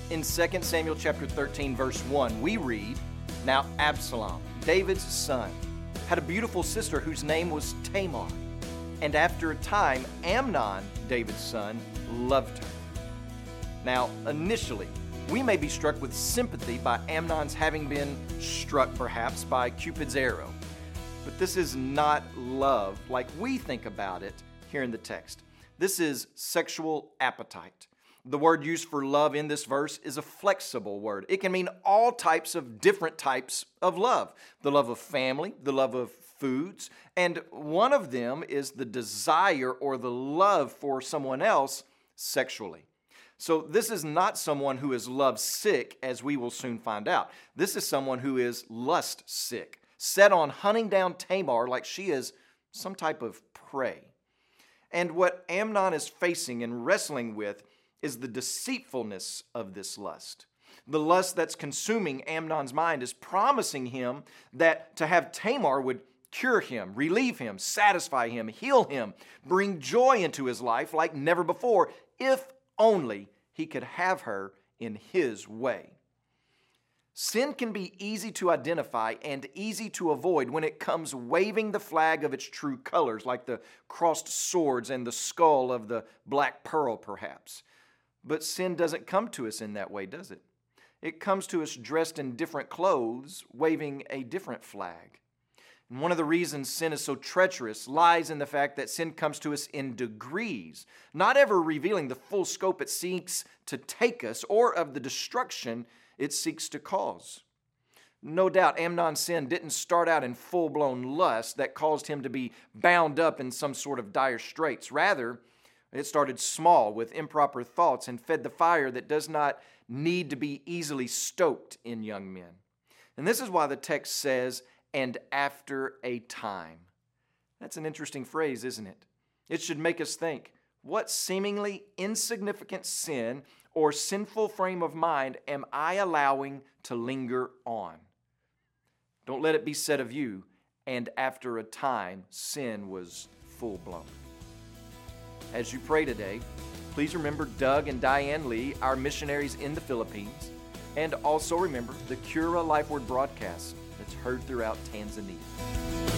In 2 Samuel chapter 13, verse 1, we read, "Now Absalom, David's son, had a beautiful sister whose name was Tamar. And after a time, Amnon, David's son, loved her." Now, initially, we may be struck with sympathy by Amnon's having been struck, perhaps, by Cupid's arrow. But this is not love like we think about it here in the text. This is sexual appetite. The word used for love in this verse is a flexible word. It can mean all types of different types of love. The love of family, the love of foods, and one of them is the desire or the love for someone else sexually. So this is not someone who is love sick, as we will soon find out. This is someone who is lust sick, set on hunting down Tamar like she is some type of prey. And what Amnon is facing and wrestling with is the deceitfulness of this lust. The lust that's consuming Amnon's mind is promising him that to have Tamar would cure him, relieve him, satisfy him, heal him, bring joy into his life like never before, if only he could have her in his way. Sin can be easy to identify and easy to avoid when it comes waving the flag of its true colors, like the crossed swords and the skull of the black pearl, perhaps. But sin doesn't come to us in that way, does it? It comes to us dressed in different clothes, waving a different flag. And one of the reasons sin is so treacherous lies in the fact that sin comes to us in degrees, not ever revealing the full scope it seeks to take us or of the destruction it seeks to cause. No doubt Amnon's sin didn't start out in full-blown lust that caused him to be bound up in some sort of dire straits. Rather, it started small with improper thoughts and fed the fire that does not need to be easily stoked in young men. And this is why the text says, "and after a time." That's an interesting phrase, isn't it? It should make us think, what seemingly insignificant sin or sinful frame of mind am I allowing to linger on? Don't let it be said of you, "and after a time, sin was full-blown." As you pray today, please remember Doug and Diane Lee, our missionaries in the Philippines, and also remember the Cura Life Word broadcast that's heard throughout Tanzania.